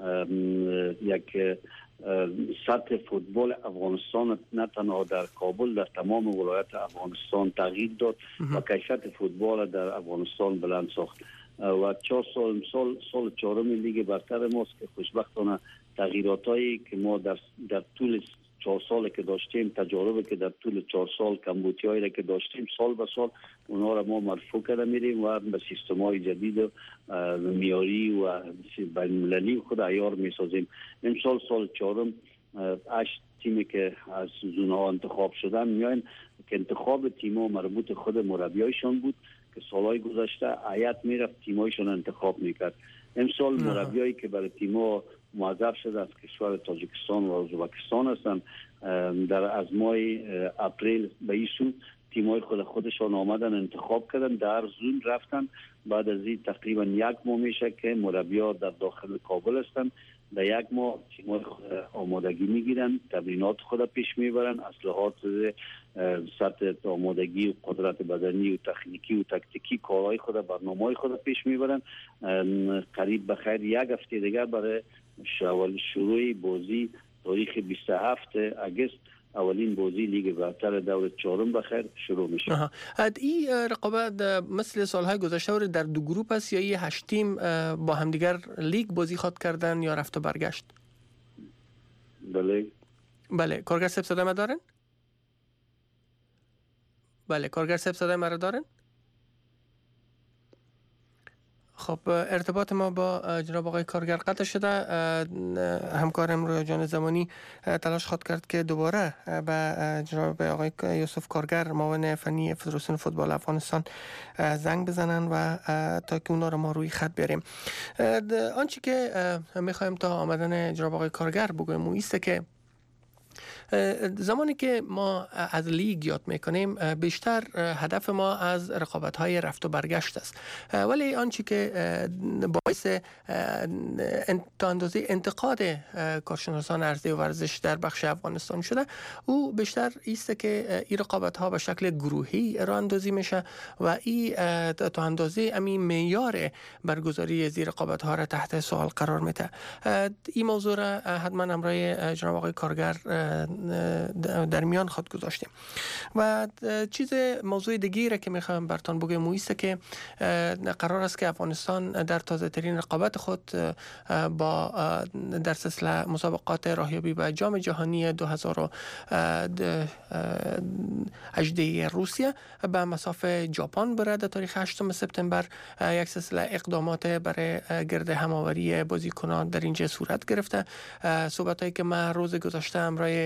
یک سطح فوتبال افغانستان نه تنها در کابل، در تمام ولایت افغانستان تغییر داد و کیفیت فوتبال در افغانستان بلند ساخت. و 4 سال 4 لیگ برتر ماست که خوشبختانه تغییراتایی که ما در طول 4 سال که داشتیم، تجاربی که در طول 4 سال کمبودیایی را که داشتیم، سال به سال اونها را ما مرفوع کرده میریم و به سیستم‌های جدید و معیاری و بین‌المللی خود عیار میسازیم. امسال سال 4 8 تیمی که از زون‌ها انتخاب شدن میایم که انتخاب تیم‌ها مربوط خود مربیایشان بود که سالهای گذشته هیئت میرفت تیم‌هایشان انتخاب میکرد. امسال مربیایی که برای تیم‌ها موظف شده از کشور تاجیکستان و ازبکستان هستند، در از ماه اپریل به این سو تیم‌های خودشان آمدن انتخاب کردن، در زون رفتن. بعد از این تقریبا 1 ماه میشه که مربی‌ها در داخل کابل هستند. در 1 ماه تیم‌های آمادگی میگیرن، تمرینات خود پیش میبرن، اصلاحات سطح آمادگی و قدرت بدنی و تکنیکی و تکتیکی کارهای خود، برنامه‌های خود پیش میبرن. قریب به خیر 1 هفته دیگر برای شروع بازی تاریخ 27 اگست اولین بازی لیگ برتر دور 4 بخیر شروع میشه. این رقابت مثل سالهای گذشته در 2 گروه است یا این 8 تیم با همدیگر لیگ بازی خواد کردن یا رفت و برگشت؟ بله. کارگر صاحب صدای ما دارن؟ بله کارگر صاحب صدای ما را دارن؟ خب ارتباط ما با جناب آقای کارگر قطع شده. همکارم رویا جان زمانی تلاش خواهد کرد که دوباره به جناب آقای یوسف کارگر معاون فنی فدراسیون فوتبال افغانستان زنگ بزنن و تا که اونا رو ما روی خط بیاریم. آنچه که میخوایم تا آمدن جناب آقای کارگر بگویم اون ایسته که زمانی که ما از لیگ یاد میکنیم بیشتر هدف ما از رقابت‌های رفت و برگشت است، ولی آنچه که باعث تا اندازه انتقاد کارشناسان عرضه ورزش در بخش افغانستان شده او بیشتر ایست که این رقابت‌ها به شکل گروهی راه اندازی میشه و این تا اندازه همین معیار برگزاری از رقابت‌ها را تحت سوال قرار میده. این موضوع را حتما همراه جناب آقای کارگر در میان خود گذاشتیم و موضوع دیگری را که میخوام براتون بگم است که قرار است که افغانستان در تازه ترین رقابت خود با در سلسله مسابقات راهیابی به جام جهانی 2018 روسیه به مسافه ژاپن بره. در تاریخ 8 سپتامبر یک سلسله اقدامات برای گرد هماوری بازیکنان در اینجا صورت گرفته. صحبتایی که من روز گذشته امرای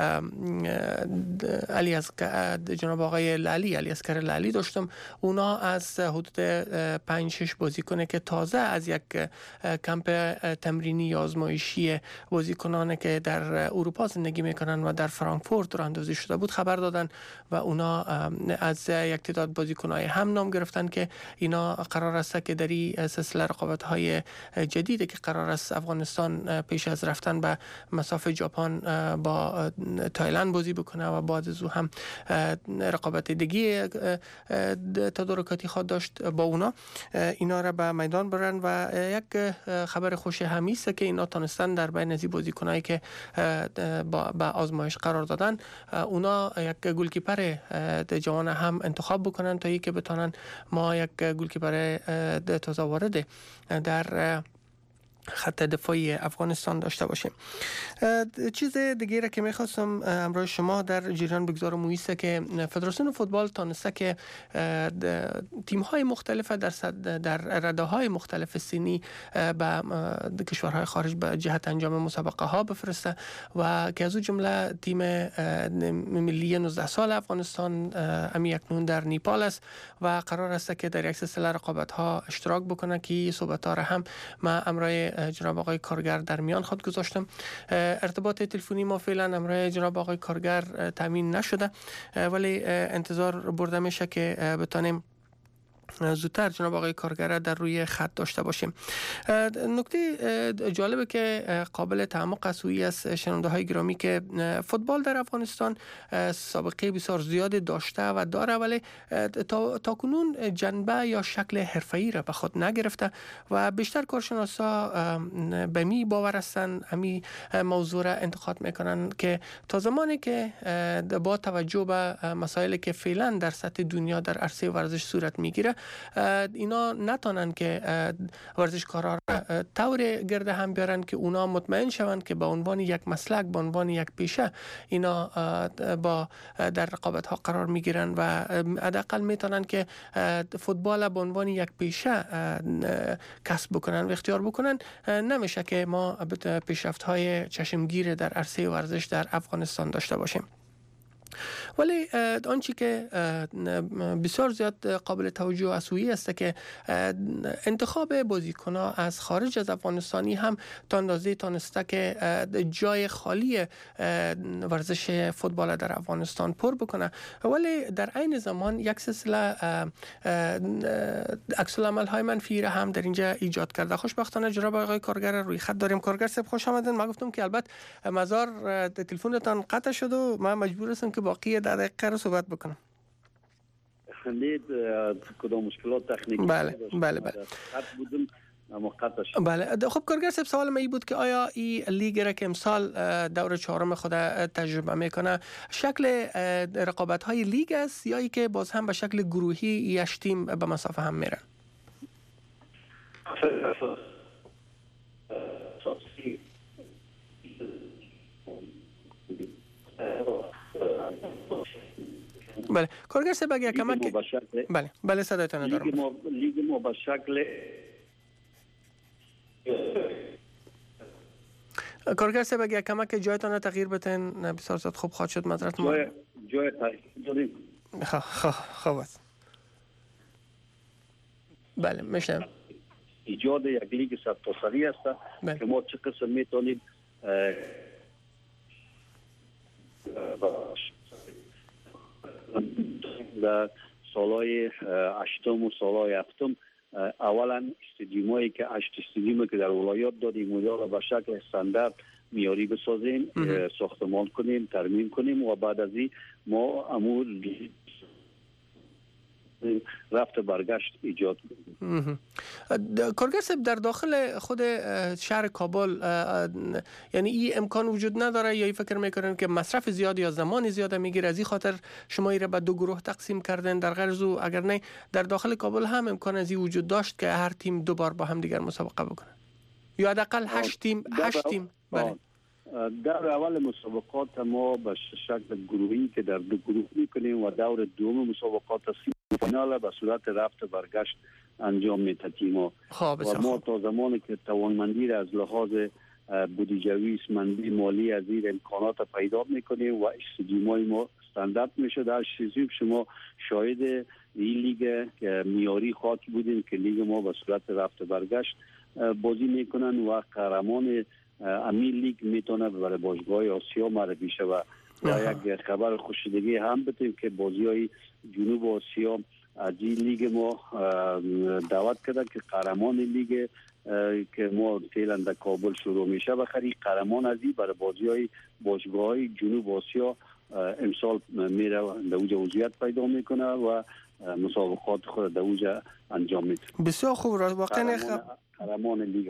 جناب آقای علی اصغر لعلی داشتم، اونا از حدود 5-6 بازیکن که تازه از یک کمپ تمرینی آزمایشی بازیکنان که در اروپا زندگی میکنن و در فرانکفورت راه اندازی شده بود خبر دادن و اونا از یک تعداد بازیکنای هم نام گرفتن که اینا قرار است که در این سلسله رقابت‌های جدیدی که قرار است افغانستان پیش از رفتن به مسافه ژاپن با تایلند بازی بکنه و بعد از او هم رقابت دیگه تدارکاتی خواهد داشت با اونا، اینا را به میدان برن و یک خبر خوش همی است که اینا تونستن در بین از بازیکنایی که با آزمایش قرار دادن اونا یک گلکیپر جوان هم انتخاب بکنن تا اینکه بتونن ما یک گلکیپر تازه وارد در خط دفاعی افغانستان داشته باشیم. چیز دیگه را که میخواستم امروز شما در جریان بگذارم است که فدراسیون فوتبال تانسته که تیم‌های مختلف در رده‌های مختلف سنی به کشورهای خارج به جهت انجام مسابقه ها بفرسته و که از اون جمله تیم ملی 19 سال افغانستان امی اکنون در نیپال است و قرار است که در یک سلسله رقابت‌ها اشتراک بکنه که صحبت‌ها را هم ما امروز جناب آقای کارگر در میان خود گذاشتم. ارتباط تلفنی ما فعلا امروز جناب آقای کارگر تامین نشده ولی انتظار برده میشه که بتونیم زودتر جناب آقای کارگر در روی خط داشته باشیم. نکته جالبه که قابل تعمق است از شنونده های گرامی که فوتبال در افغانستان سابقه بسیار زیاد داشته و داره ولی تا کنون جنبه یا شکل حرفه‌ای را به خود نگرفته و بیشتر کارشناسا به می باور هستند امی موضوع را انتقاد میکنن که تا زمانی که با توجه به مسائلی که فعلا در سطح دنیا در عرصه ورزش صورت میگیره اینا نتونن که ورزشکارا را طور گرد هم بیارن که اونا مطمئن شوند که به عنوان یک مسلک به عنوان یک پیشه اینا با در رقابت ها قرار میگیرن و حداقل میتونن که فوتبال به عنوان یک پیشه کسب بکنن و اختیار بکنن. نمیشه که ما پیشرفت های چشمگیر در عرصه ورزش در افغانستان داشته باشیم. ولی آنچه که بسیار زیاد قابل توجه اسویی است که انتخاب بازیکن‌ها از خارج از افغانستانی هم تا اندازه تانسته که جای خالی ورزش فوتبال در افغانستان پر بکنه ولی در عین زمان یک سلسله عکس العمل‌های منفی را هم در اینجا ایجاد کرده. خوشبختانه جناب آقای کارگر روی خط داریم. کارگر صاحب خوش آمدید. ما گفتم که البته مزار تلفنتان قطع شد و من مجبور هستم که باقی در دقیقه رو صحبت بکنم. خلید کدام مشکلات تکنیکی بله. بله. خب کارگر صاحب سوال من این بود که آیا این لیگ را که امسال دور 4 خود تجربه میکنه شکل رقابت های لیگ است یا ای که باز هم به شکل گروهی یش تیم به مسافه هم میرن؟ بله کارگر صاحب اگر کمک بله صدایتان دارم. لیگ ما به شکل کارگر صاحب اگه کمک جایتان تغییر بتین بسیار زیاد خوب خواهد شد. مدرت ما جای تغییر داریم. خوب است. بله میشم. ایجاد یک لیگ سرتاسری است که ما چه قسم میتونیم در سالهای هشتم و سالهای هفتم اولا استادیومایی که 8 استادیومی که در ولایات دادیم اونها به شکل استاندارد معیاری بسازیم، ساختمان کنیم، ترمیم کنیم و بعد از این ما امور رفت برگشت ایجاد کنیم. کارگر صاحب در داخل خود شهر کابل یعنی این امکان وجود نداره یا این فکر میکنن که مصرف زیاد یا زمان زیاد میگیره از این خاطر شما این را به دو گروه تقسیم کردن در غرض و اگر نه در داخل کابل هم امکان از این وجود داشت که هر تیم دو بار با هم دیگر مسابقه بکنه یا حداقل 8 تیم بله. در اول مسابقات ما به شکل گروهی که در دو گروه میکنیم و دور دوم مسابقات فینال به صورت رفت برگشت انجام میتیم و ما تا زمانی که توانمندی را از لحاظ بودجوی اسمندی مالی از این امکانات پیدا میکنیم و استادیومای ما استاندارد میشه. در شیزیب شما شاهد این لیگ میاری خاطی بودیم که لیگ ما به صورت رفت برگشت بازی میکنن و قهرمان امیر لیگ میتونه برای باشگاه آسیا معرفی شود. و یک خبر خوشیدگی هم بتیم که بازی‌های جنوب آسیا از این لیگ ما دعوت کرده که قهرمان لیگ که ما فعلا در کابل شروع میشه بخری قهرمان از این برای بازی‌های باشگاه‌های جنوب آسیا امسال میره در اوج عضویت پیدا میکنه و مسابقات خود در اوج انجام میده. بسیار خوب. واقعا قهرمان لیگ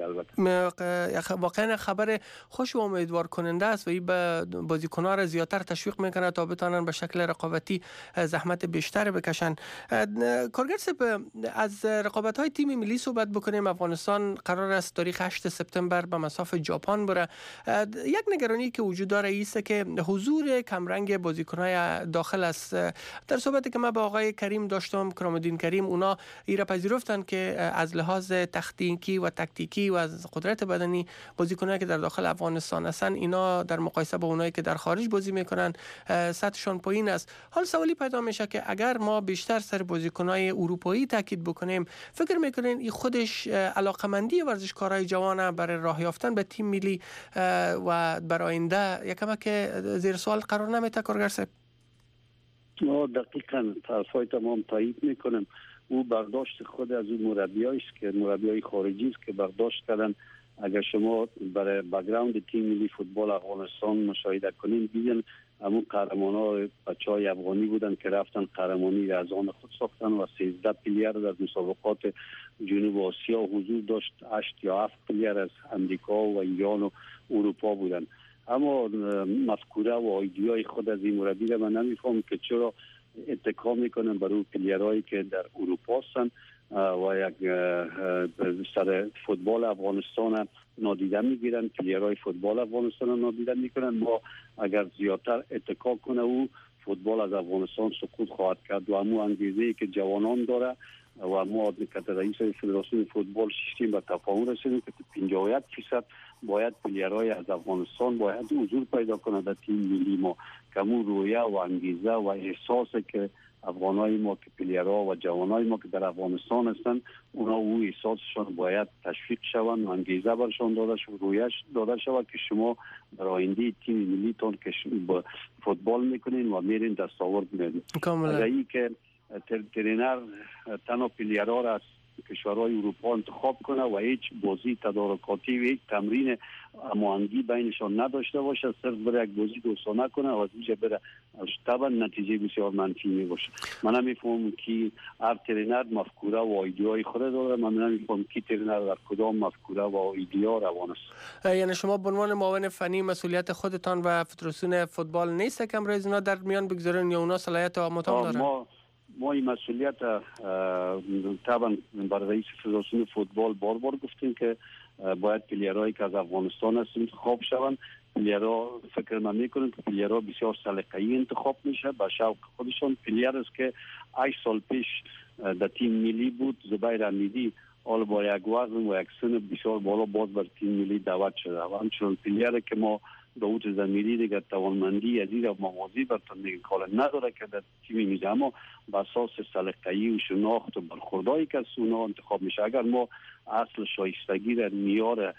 البته واقعا خبر خوش و امیدوار کننده است و این به بازیکن‌ها را زیاتر تشویق میکنه تا بتونن به شکل رقابتی زحمت بیشتر بکشن. کارگر صاحب از رقابت‌های تیم ملی صحبت بکنیم. افغانستان قرار است تاریخ 8 سپتامبر به مساف ژاپن بره. یک نگرانی که وجود داره ایست که حضور کمرنگ بازیکن‌های داخل است. در صحبتی که من با آقای کریم داشتم، کرام‌الدین کریم، اونا ایرا پذیرفتن که از لحاظ تکتیکی و تاکتیکی و از قدرت بدنی بازیکنایی که در داخل افغانستان هستن اینا در مقایسه با اونایی که در خارج بازی میکنن سطحشون پایین است. حال سوالی پیدا میشه که اگر ما بیشتر سر بازیکنای اروپایی تاکید بکنیم فکر میکنین این خودش علاقمندی ورزشکارای جوان برای راه یافتن به تیم ملی و برای آینده یکم که زیر سوال قرار نمیده کارگر صاحب؟ دقیقاً طرفای تمام تایید میکنم. او برداشت خود از اون مربیایی است که مربیای خارجی است که برداشت کردن. اگر شما برای بک‌گراند تیم ملی فوتبال افغانستان مشاهده کنین دیدن همون قهرمان‌ها بچه‌های افغانی بودن که رفتن قهرمانی را از آن خود ساختن و 13 پلیر در مسابقات جنوب آسیا حضور داشت. 8 یا 7 پلیر از امریکا و ایران و اروپا بودن. اما مفکوره و ایده‌های خود از این مربی را من نمی‌فهمم که چرا اتکا میکنن برای پلیرهایی که در اروپا هستن و یک سر فوتبال افغانستان نادیده میگیرن. پلیرهای فوتبال افغانستان نادیده میکنن. ما اگر زیادتر اتکا کنه او فوتبال از افغانستان سقوط خواهد کرد و همون انگیزه‌ای که جوانان داره و ما که رئیس فدراسیون فوتبال شیشتیم به تفاهم رسیدیم که 51% باید پلیرهای از افغانستان باید حضور پیدا کنند در تیم ملی ما که همون رویه و انگیزه و احساس که افغانای ما که پلیرها و جوانای ما که در افغانستان هستن اونا او احساسشون باید تشویق شوند و انگیزه برشان داده شود که شما در آینده تیم ملی تون که فوتبال میکنین و میرین دستاورد میارین. اگر ای که ترینر تنها پلیرها را از کشورهای اروپا انتخاب کنه و هیچ بازی تدارکاتی و هیچ تمرین هماهنگی بینشان نداشته باشه، صرف برای یک بازی دوستانه کنه و از اینجا بره، طبعا نتیجه بسیار منفی می باشه. من نمیفهمم که هر ترینر مفکوره و ایده‌های خود داره. من نمیفهمم که ترینر در کدام مفکوره و ایده روان است. یعنی شما به عنوان معاون فنی مسئولیت خودتان و فدراسیون فوتبال نیست که امروز اینا در میان بگذارن یا اونا صلاحیت آموزان دارن؟ ما این مسئولیت طبعا برای رئیس فدراسیون فوتبال بار گفتیم که باید پلیرهایی که از افغانستان هستن انتخاب شوند. پلیرها فکر من میکنم که پلیرها بسیار سلیقه‌ای انتخاب میشه به شوق خودشون. پلیر است که 8 سال پیش در تیم ملی بود، زبیر امیدی حالا با یک وزن و یک سن بسیار بالا باز بر تیم ملی دعوت شده و همچنان پلیری که ما داوود زمیری دیگه توانمندی عزیز و موازی برتون دیگه کار نداره که در تیم ملی، اما با اساس سلیقه‌ای و شناخت و برخوردایی که اونا انتخاب میشه. اگر ما اصل شایستگی در معیار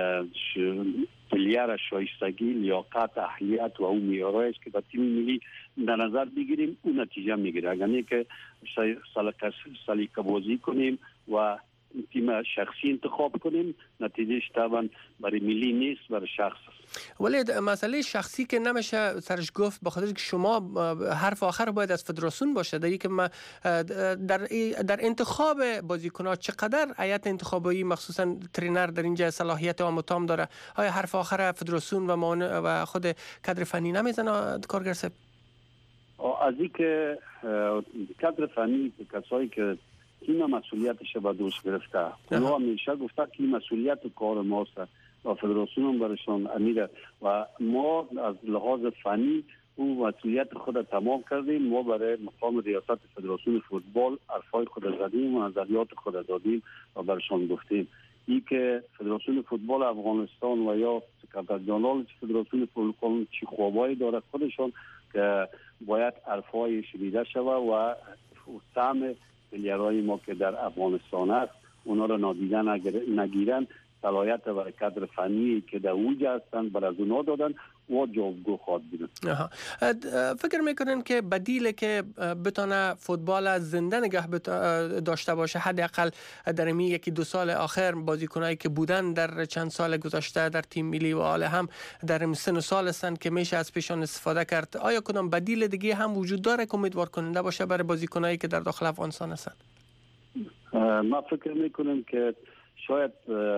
پلیر شایستگی، لیاقت، اهلیت و اون معیارایی است که در تیم ملی در نظر بگیریم، اون نتیجه میگیره. اگر نه که سلیقه بازی کنیم و تیم شخصی انتخاب کنیم، نتیجهش طبعا برای ملی نیست، برای شخص است. ولی مسئله شخصی که نمیشه سرش گفت، بخاطر که شما حرف آخر باید از فدراسیون باشه در که در انتخاب بازیکن‌ها چقدر هیئت انتخابی مخصوصا ترینر در اینجا صلاحیت و تام داره؟ آیا حرف آخر فدراسیون و خود کادر فنی نمیزنه کارگر صاحب؟ از اینکه کادر فنی کسایی که تیم مسئولیتش به دوش گرفته، اونا همیشه گفته که مسئولیت کار ماست و فدراسیون برشان امیره و ما از لحاظ فنی او مسئولیت خود تمام کردیم. ما برای مقام ریاست فدراسیون فوتبال حرفای خود زدیم و نظریات خود دادیم و برشان گفتیم. این که فدراسیون فوتبال افغانستان و یا سکرتر جنرال فدراسیون فوتبال چی خوابایی داره خودشان که باید حرفای شنیده شوه و سهم پلیرهای ما که در افغانستان است اونا را نادیده نگیرن، صلاحیت برای کادر فنی که در اوجه هستند بر از اونا دادن و جوابگو خواهد بودن. فکر میکنن که بدیل که بتونه فوتبال زنده نگه داشته باشه، حداقل در این یکی دو سال آخر بازیکنایی که بودن در چند سال گذشته در تیم ملی و حالا هم در سن و سال هستند که میشه از پیشان استفاده کرد، آیا کدام بدیل دیگه هم وجود داره که امیدوار کننده باشه برای بازیکنایی که در داخل افغانستان هستند؟ ما فکر میکنم که شاید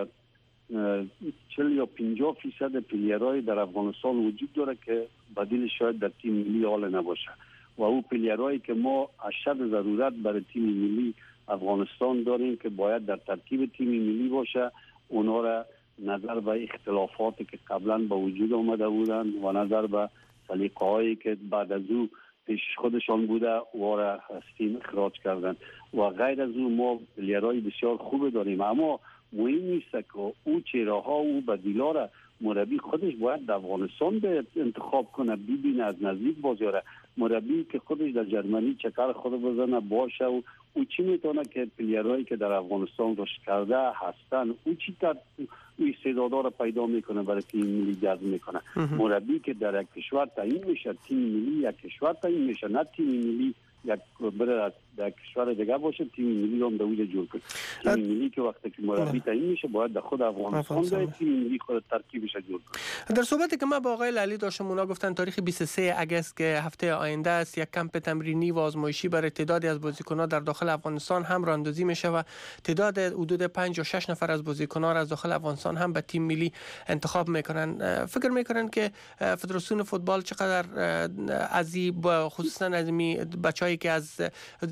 40 یا 50% پلیرهای در افغانستان وجود داره که بدیل شاید در تیم ملی حال نباشه و او پلیرهایی که ما اشد ضرورت برای تیم ملی افغانستان داریم که باید در ترکیب تیم ملی باشه، اونا را نظر به اختلافاتی که قبلا به وجود آمده بودن و نظر به سلیقه‌هایی که بعد از او پیش خودشان بوده و را از تیم اخراج کردن و غیر از او ما پلیرهای بسیار خوب داریم. اما مهم نیست که او چهره‌ها و بدیلا را مربی خودش باید در افغانستان به انتخاب کنه، ببینه، از نزدیک بازیاره. مربی که خودش در جرمنی چکر خود بزنه باشه و او چی میتونه که پلیرهایی که در افغانستان رشد کرده هستن او چی تا او استعدادا را پیدا میکنه برای تیم ملی جذب میکنه. مربی که در یک کشور تعیین میشه، تیم ملی یک کشور تعیین میشه، نه تیم ملی یک بره در کشور دیگه باشه تیم ملی هم دویده جور کنه. تیم ملی که وقتی که مربی تعیین میشه باید در خود افغانستان ده تیم ملی خود ترکیبش جور کنه. در صحبتی که ما با آقای لالی داشتم اونا گفتن تاریخ 23 اگست که هفته آینده است یک کمپ تمرینی و آزمایشی برای تعدادی از بازیکنان در داخل افغانستان هم راندازی میشه و تعداد حدود 5 یا 6 نفر از بازیکنان از داخل افغانستان هم به تیم ملی انتخاب میکنن. فکر میکنن که فدراسیون فوتبال چقدر از خصوصا از بچه‌ای که از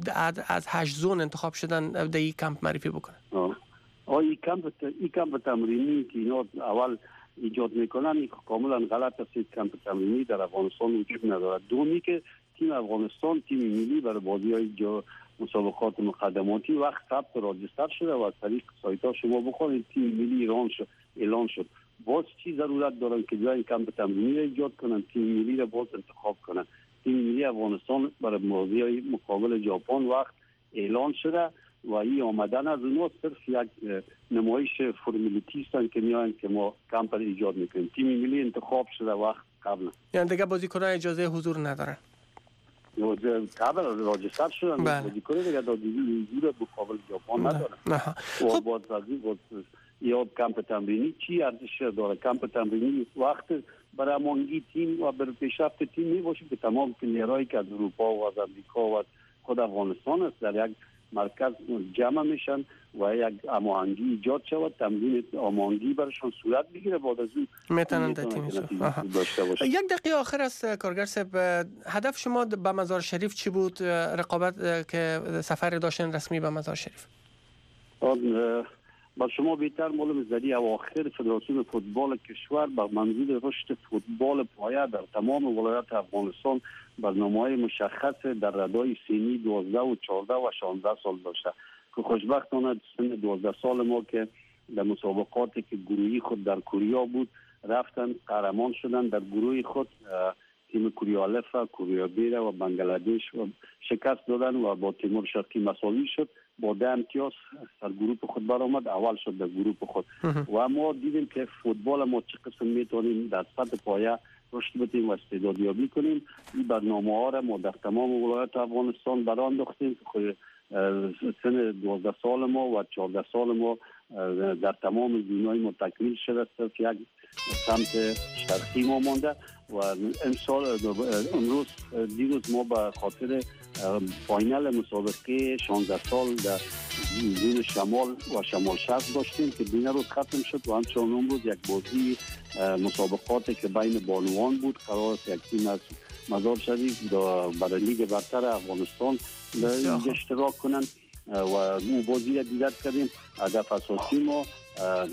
8 زون انتخاب شدن در این کمپ معرفی بکنن؟ این کمپ تمرینی که اینا اول ایجاد میکنن کاملا غلط است. کمپ تمرینی در افغانستان وجود ندارد. دومی که تیم افغانستان تیم ملی برای بازی‌های مسابقات مقدماتی وقت ثبت و راجستر شده و از طریق سایت‌ها شما بخونید تیم ملی اعلان شد. باز چی ضرورت دارن که جای کمپ تمرینی را ایجاد کنن، تیم ملی را باز انتخاب کنن؟ تیم ملی افغانستان برای بازی‌های مقابل ژاپن وقت اعلان شده و این آمدن از اونها صرف یک نمایش فرمالیتی است که میان که ما کمپ را ایجاد میکنیم. تیم ملی انتخاب شده وقت قبل، یعنی دیگه بازیکنان اجازه حضور ندارن. قبل راجستر شدن بازیکن دیگه حضور مقابل ژاپن ندارن. خب باز یا کمپ تمرینی چی ارزش داره؟ کمپ تمرینی وقت برای امانگی تیم و برای پیشرفت تیم میباشه که تمام پلیرهایی که از اروپا و از امریکا و خود افغانستان است در یک مرکز جمع میشن و یک امانگی ایجاد شود، تمرین امانگی برایشان صورت بگیره، بعد از اون میتونن در تیم داشته باشه. یک دقیقه آخر است کارگر صاحب، هدف شما به مزار شریف چی بود؟ رقابت که سفر داشتن رسمی به مزار شریف؟ با شما بهتر معلوم است در اواخر فدراسیون فوتبال کشور با منظور رشد فوتبال پایه در تمام ولایات افغانستان برنامه‌های مشخص در ردای سنی 12 و 14 و 16 سال داشته. که خوشبختانه سن 12 سال ما که در مسابقاتی که گروهی خود در کوریا بود رفتن قهرمان شدن در گروه خود. تیم کوریا الف، کوریا بی و بنگلادش و شکست دادن و با تیمور شرقی مساوی شد. با 10 امتیاز در گروه خود برآمد، اول شد در گروه خود. و ما دیدیم که فوتبال ما چه قسم میتونیم در سطح پایه رشد بدیم و استعدادیابی کنیم. این برنامه ها را ما در تمام ولایات افغانستان برانداختیم. سن 12 سال ما و 14 سال ما در تمام دنیای ما تکمیل شده است. یک سمت شرقی ما مانده و امروز دیروز ما به خاطر فاینال مسابقه 16 سال در زون شمال و شمال شرق داشتیم که دین روز ختم شد و همچنان امروز یک بازی مسابقاتی که بین بانوان بود قرار است یک تیم از مزار شریف برای لیگ برتر افغانستان در اشتراک کنند و اون بازی را دیدن کردیم. هدف اساسی ما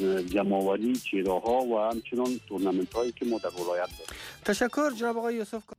جمع‌آوری چهره‌ها و همچنان تورنمنت هایی که ما در ولایت داریم. تشکر جناب آقای یوسف.